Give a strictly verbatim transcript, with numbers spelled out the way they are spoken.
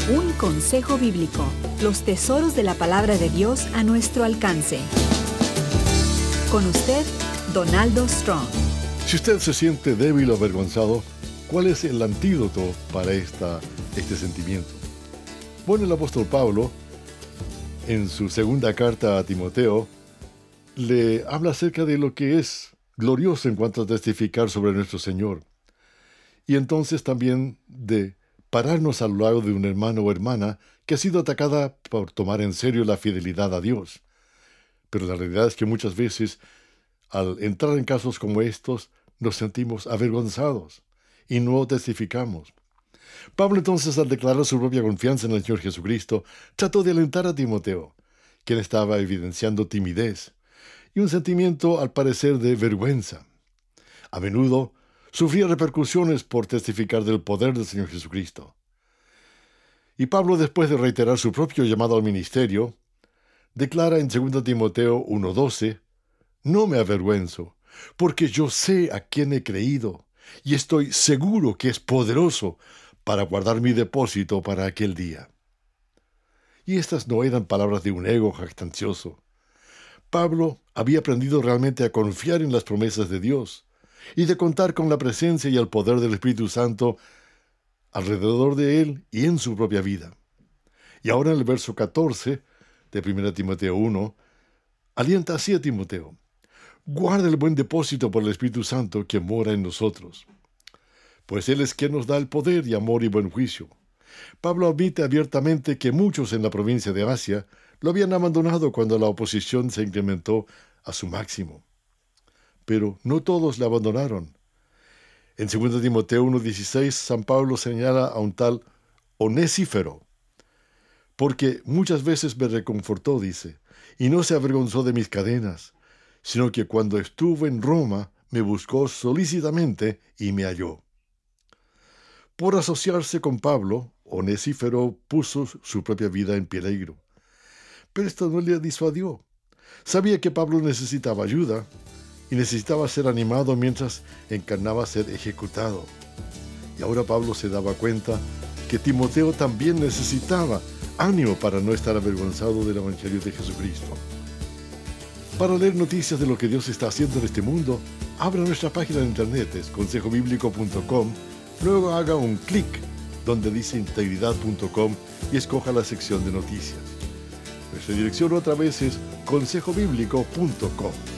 Un consejo bíblico. Los tesoros de la palabra de Dios a nuestro alcance. Con usted, Donaldo Strong. Si usted se siente débil o avergonzado, ¿cuál es el antídoto para esta, este sentimiento? Bueno, el apóstol Pablo, en su segunda carta a Timoteo, le habla acerca de lo que es glorioso en cuanto a testificar sobre nuestro Señor. Y entonces también de pararnos al lado de un hermano o hermana que ha sido atacada por tomar en serio la fidelidad a Dios. Pero la realidad es que muchas veces, al entrar en casos como estos, nos sentimos avergonzados y no testificamos. Pablo entonces, al declarar su propia confianza en el Señor Jesucristo, trató de alentar a Timoteo, quien estaba evidenciando timidez y un sentimiento, al parecer, de vergüenza. A menudo sufría repercusiones por testificar del poder del Señor Jesucristo. Y Pablo, después de reiterar su propio llamado al ministerio, declara en segunda Timoteo uno doce, «No me avergüenzo, porque yo sé a quién he creído, y estoy seguro que es poderoso para guardar mi depósito para aquel día». Y estas no eran palabras de un ego jactancioso. Pablo había aprendido realmente a confiar en las promesas de Dios y de contar con la presencia y el poder del Espíritu Santo alrededor de él y en su propia vida. Y ahora en el verso catorce de primera Timoteo uno, alienta así a Timoteo: «Guarda el buen depósito por el Espíritu Santo que mora en nosotros, pues Él es quien nos da el poder y amor y buen juicio». Pablo admite abiertamente que muchos en la provincia de Asia lo habían abandonado cuando la oposición se incrementó a su máximo. Pero no todos le abandonaron. En segunda Timoteo uno dieciséis, San Pablo señala a un tal Onesífero, porque muchas veces me reconfortó, dice, y no se avergonzó de mis cadenas, sino que cuando estuve en Roma me buscó solícitamente y me halló. Por asociarse con Pablo, Onesífero puso su propia vida en peligro. Pero esto no le disuadió. Sabía que Pablo necesitaba ayuda y necesitaba ser animado mientras encarnaba ser ejecutado. Y ahora Pablo se daba cuenta que Timoteo también necesitaba ánimo para no estar avergonzado del Evangelio de Jesucristo. Para leer noticias de lo que Dios está haciendo en este mundo, abra nuestra página de internet, es consejo bíblico punto com, luego haga un clic donde dice integridad punto com y escoja la sección de noticias. Nuestra dirección otra vez es consejo bíblico punto com.